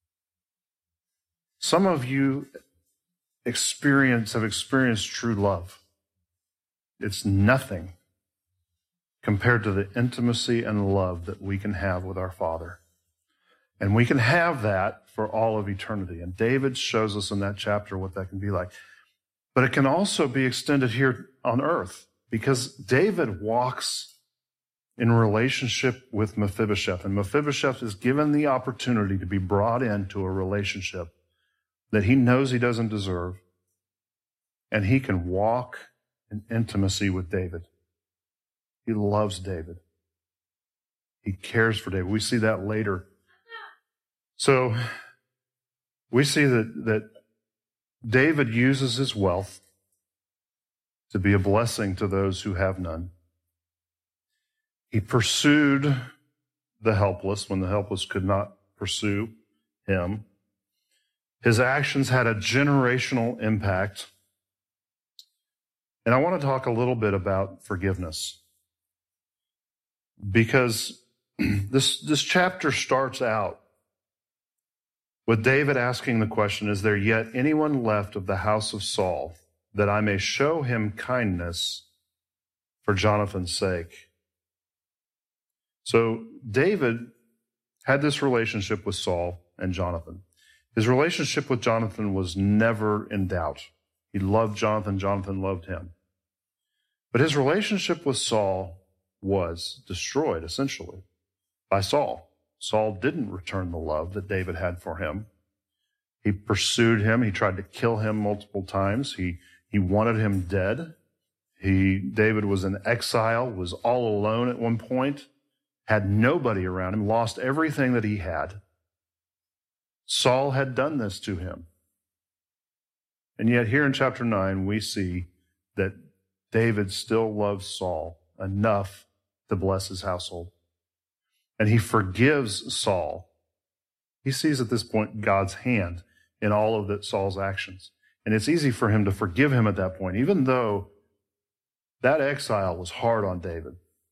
Some of you have experienced true love. It's nothing compared to the intimacy and love that we can have with our Father. And we can have that for all of eternity. And David shows us in that chapter what that can be like. But it can also be extended here on earth, because David walks in relationship with Mephibosheth. And Mephibosheth is given the opportunity to be brought into a relationship that he knows he doesn't deserve. And he can walk in intimacy with David. He loves David. He cares for David. We see that later. So we see that David uses his wealth to be a blessing to those who have none. He pursued the helpless when the helpless could not pursue him. His actions had a generational impact. And I want to talk a little bit about forgiveness, because this chapter starts out with David asking the question, is there yet anyone left of the house of Saul that I may show him kindness for Jonathan's sake? So David had this relationship with Saul and Jonathan. His relationship with Jonathan was never in doubt. He loved Jonathan. Jonathan loved him. But his relationship with Saul was destroyed, essentially, by Saul. Saul didn't return the love that David had for him. He pursued him. He tried to kill him multiple times. He wanted him dead. David was in exile, was all alone at one point, had nobody around him, lost everything that he had. Saul had done this to him. And yet here in chapter 9, we see that David still loves Saul enough to bless his household. And he forgives Saul. He sees at this point God's hand in all of Saul's actions. And it's easy for him to forgive him at that point, even though that exile was hard on David.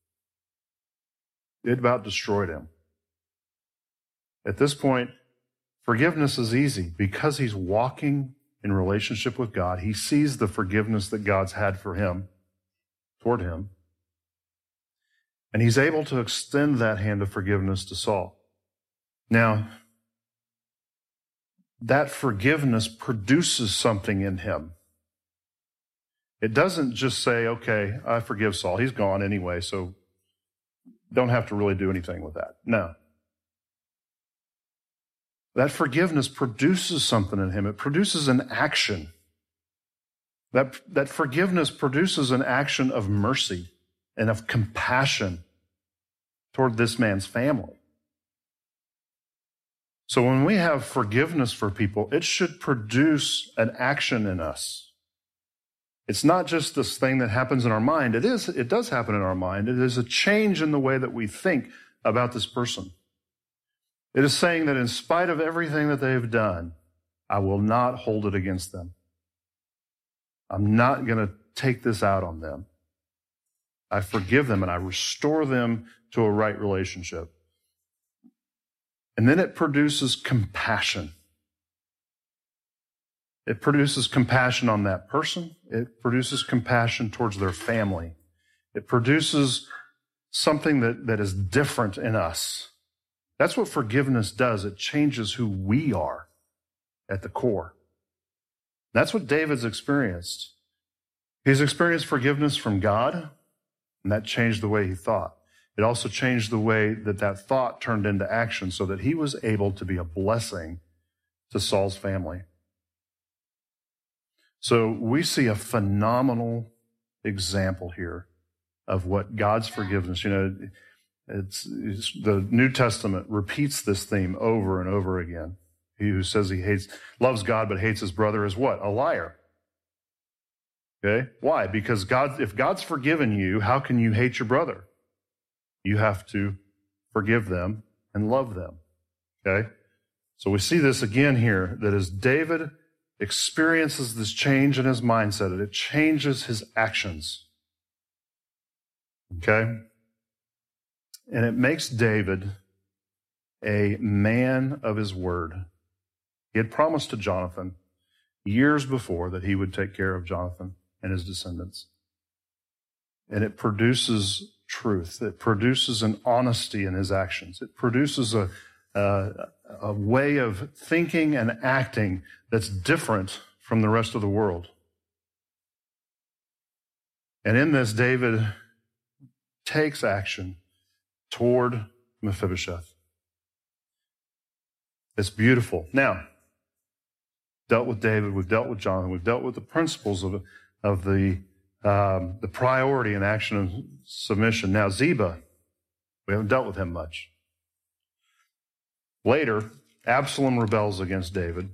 It about destroyed him. At this point, forgiveness is easy because he's walking in relationship with God. He sees the forgiveness that God's had for him, toward him. And he's able to extend that hand of forgiveness to Saul. Now, that forgiveness produces something in him. It doesn't just say, okay, I forgive Saul. He's gone anyway, so don't have to really do anything with that. No. That forgiveness produces something in him. It produces an action. That forgiveness produces an action of mercy and of compassion toward this man's family. So when we have forgiveness for people, it should produce an action in us. It's not just this thing that happens in our mind. It does happen in our mind. It is a change in the way that we think about this person. It is saying that in spite of everything that they've done, I will not hold it against them. I'm not going to take this out on them. I forgive them and I restore them to a right relationship. And then it produces compassion. It produces compassion on that person. It produces compassion towards their family. It produces something that is different in us. That's what forgiveness does. It changes who we are at the core. That's what David's experienced. He's experienced forgiveness from God, and that changed the way he thought. It also changed the way that thought turned into action so that he was able to be a blessing to Saul's family. So we see a phenomenal example here of what God's forgiveness, it's the New Testament repeats this theme over and over again. He who says he loves God but hates his brother is what? A liar. Okay? Why? Because if God's forgiven you, how can you hate your brother? You have to forgive them and love them. Okay? So we see this again here, that as David experiences this change in his mindset, it changes his actions. Okay? And it makes David a man of his word. He had promised to Jonathan years before that he would take care of Jonathan and his descendants. And it produces truth. It produces an honesty in his actions. It produces a way of thinking and acting that's different from the rest of the world. And in this, David takes action toward Mephibosheth. It's beautiful. Now, dealt with David, we've dealt with Jonathan, we've dealt with the principles of the priority and action of submission. Now, Ziba, we haven't dealt with him much. Later, Absalom rebels against David,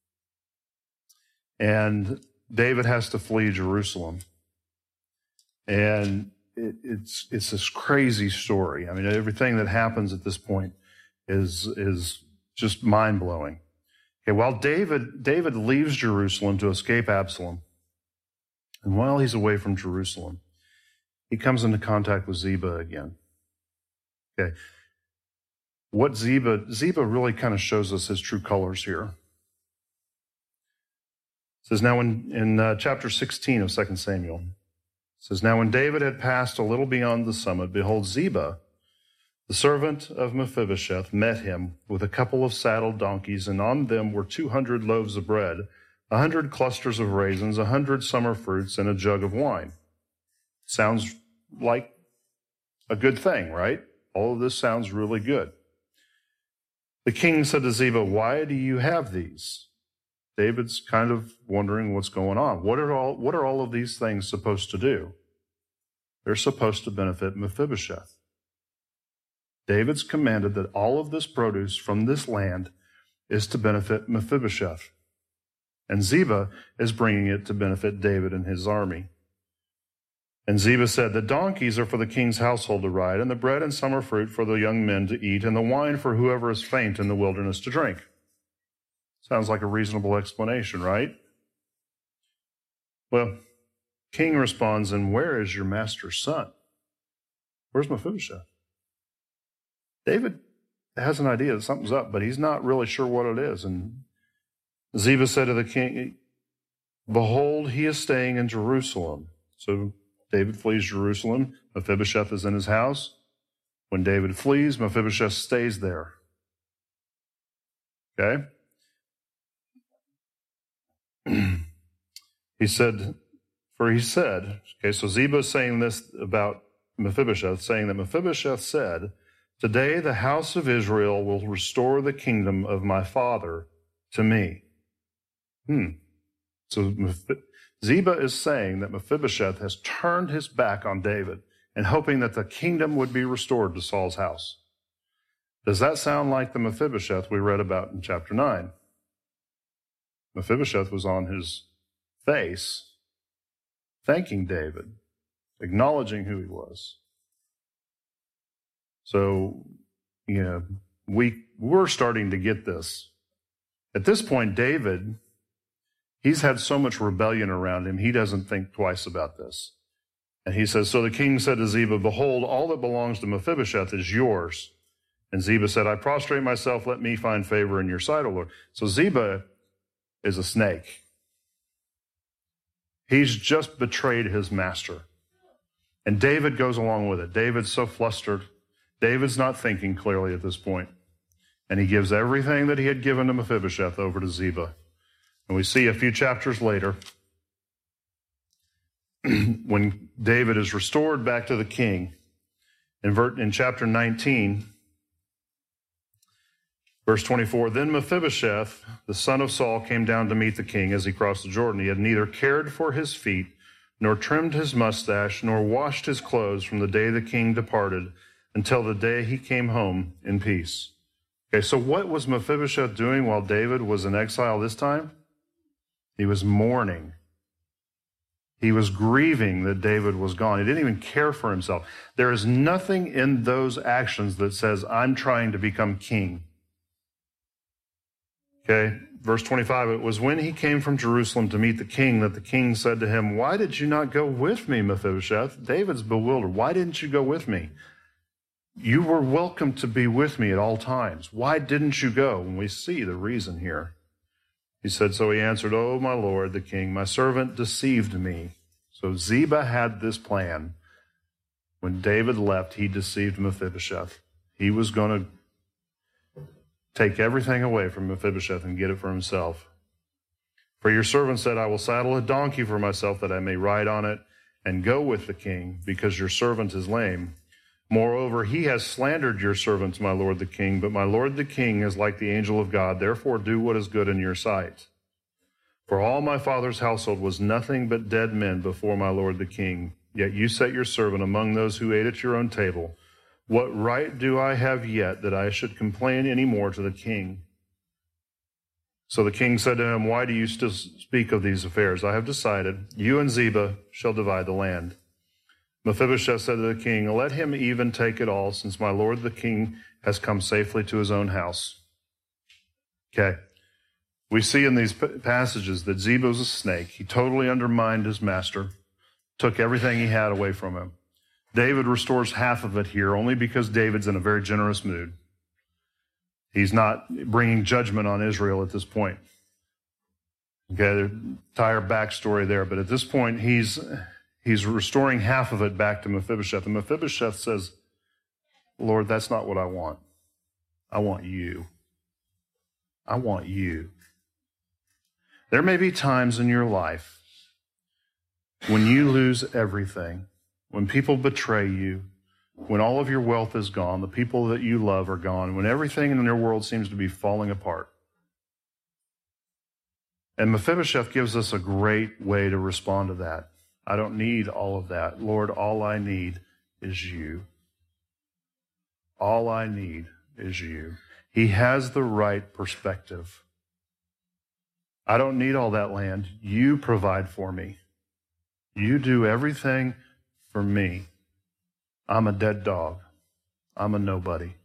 and David has to flee Jerusalem. And it's this crazy story. I mean, everything that happens at this point is just mind-blowing. Okay, while David leaves Jerusalem to escape Absalom, and while he's away from Jerusalem, he comes into contact with Ziba again. Okay, what Ziba really kind of shows us his true colors here. It says, now in chapter 16 of 2 Samuel, it says, now when David had passed a little beyond the summit, behold, Ziba, the servant of Mephibosheth, met him with a couple of saddled donkeys, and on them were 200 loaves of bread, 100 clusters of raisins, 100 summer fruits, and a jug of wine. Sounds like a good thing, right? All of this sounds really good. The king said to Ziba, why do you have these? David's kind of wondering what's going on. What are all of these things supposed to do? They're supposed to benefit Mephibosheth. David's commanded that all of this produce from this land is to benefit Mephibosheth. And Ziba is bringing it to benefit David and his army. And Ziba said, the donkeys are for the king's household to ride, and the bread and summer fruit for the young men to eat, and the wine for whoever is faint in the wilderness to drink. Sounds like a reasonable explanation, right? Well, king responds, and where is your master's son? Where's Mephibosheth? David has an idea that something's up, but he's not really sure what it is. And Ziba said to the king, behold, he is staying in Jerusalem. So David flees Jerusalem. Mephibosheth is in his house. When David flees, Mephibosheth stays there. Okay? He said, okay, so Ziba is saying this about Mephibosheth, saying that Mephibosheth said, today the house of Israel will restore the kingdom of my father to me. So Ziba is saying that Mephibosheth has turned his back on David and hoping that the kingdom would be restored to Saul's house. Does that sound like the Mephibosheth we read about in chapter 9? Mephibosheth was on his face, thanking David, acknowledging who he was. So, we're starting to get this. At this point, David, he's had so much rebellion around him, he doesn't think twice about this. And he says, so the king said to Ziba, behold, all that belongs to Mephibosheth is yours. And Ziba said, I prostrate myself, let me find favor in your sight, O Lord. So Ziba is a snake. He's just betrayed his master. And David goes along with it. David's so flustered. David's not thinking clearly at this point. And he gives everything that he had given to Mephibosheth over to Ziba. And we see a few chapters later, when David is restored back to the king, in chapter 19, verse 24, then Mephibosheth, the son of Saul, came down to meet the king as he crossed the Jordan. He had neither cared for his feet, nor trimmed his mustache, nor washed his clothes from the day the king departed until the day he came home in peace. Okay, so what was Mephibosheth doing while David was in exile this time? He was mourning. He was grieving that David was gone. He didn't even care for himself. There is nothing in those actions that says, I'm trying to become king. Okay, verse 25, it was when he came from Jerusalem to meet the king that the king said to him, why did you not go with me, Mephibosheth? David's bewildered. Why didn't you go with me? You were welcome to be with me at all times. Why didn't you go? And we see the reason here. He said, so he answered, oh, my lord, the king, my servant deceived me. So Ziba had this plan. When David left, he deceived Mephibosheth. He was going to take everything away from Mephibosheth and get it for himself. For your servant said, I will saddle a donkey for myself that I may ride on it and go with the king, because your servant is lame. Moreover, he has slandered your servant, my lord the king, but my lord the king is like the angel of God. Therefore, do what is good in your sight. For all my father's household was nothing but dead men before my lord the king. Yet you set your servant among those who ate at your own table. What right do I have yet that I should complain any more to the king? So the king said to him, why do you still speak of these affairs? I have decided, you and Ziba shall divide the land. Mephibosheth said to the king, let him even take it all, since my lord the king has come safely to his own house. Okay. We see in these passages that Ziba was a snake. He totally undermined his master, took everything he had away from him. David restores half of it here only because David's in a very generous mood. He's not bringing judgment on Israel at this point. Okay, there's an entire backstory there, but at this point, he's restoring half of it back to Mephibosheth. And Mephibosheth says, Lord, that's not what I want. I want you. I want you. There may be times in your life when you lose everything, when people betray you, when all of your wealth is gone, the people that you love are gone, when everything in your world seems to be falling apart. And Mephibosheth gives us a great way to respond to that. I don't need all of that. Lord, all I need is you. All I need is you. He has the right perspective. I don't need all that land. You provide for me. You do everything for me. I'm a dead dog. I'm a nobody.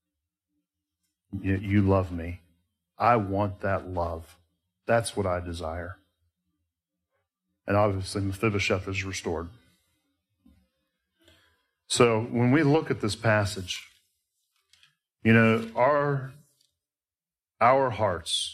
Yet you love me. I want that love. That's what I desire. And obviously Mephibosheth is restored. So when we look at this passage, our hearts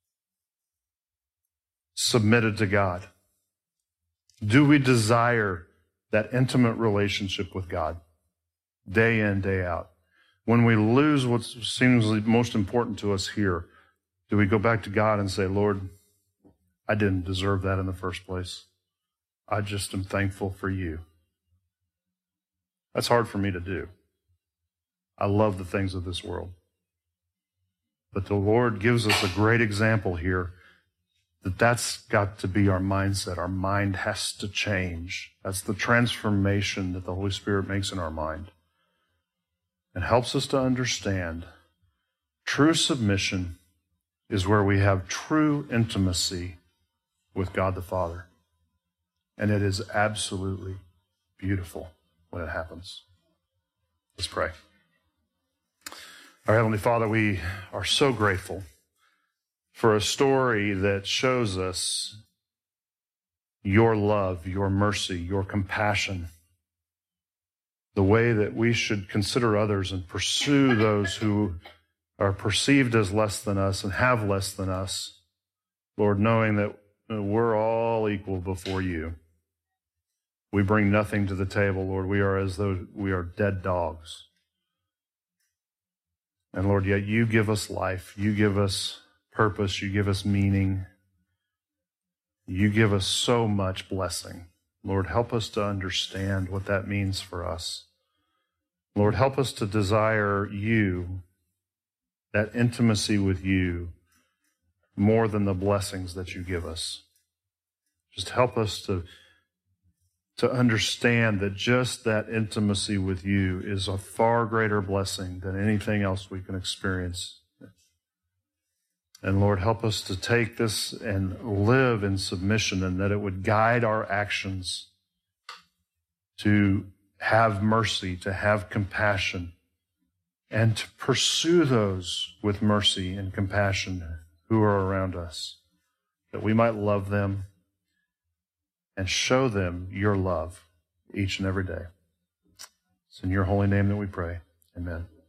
submitted to God. Do we desire that intimate relationship with God day in, day out? When we lose what seems most important to us here, do we go back to God and say, Lord, I didn't deserve that in the first place. I just am thankful for you. That's hard for me to do. I love the things of this world. But the Lord gives us a great example here That's got to be our mindset. Our mind has to change. That's the transformation that the Holy Spirit makes in our mind and helps us to understand true submission is where we have true intimacy with God the Father. And it is absolutely beautiful when it happens. Let's pray. Our Heavenly Father, we are so grateful for a story that shows us your love, your mercy, your compassion, the way that we should consider others and pursue those who are perceived as less than us and have less than us, Lord, knowing that we're all equal before you. We bring nothing to the table, Lord. We are as though we are dead dogs. And Lord, yet you give us life. You give us purpose. You give us meaning. You give us so much blessing. Lord, help us to understand what that means for us. Lord, help us to desire you, that intimacy with you, more than the blessings that you give us. Just help us to understand that just that intimacy with you is a far greater blessing than anything else we can experience. And Lord, help us to take this and live in submission, and that it would guide our actions to have mercy, to have compassion, and to pursue those with mercy and compassion who are around us, that we might love them and show them your love each and every day. It's in your holy name that we pray. Amen.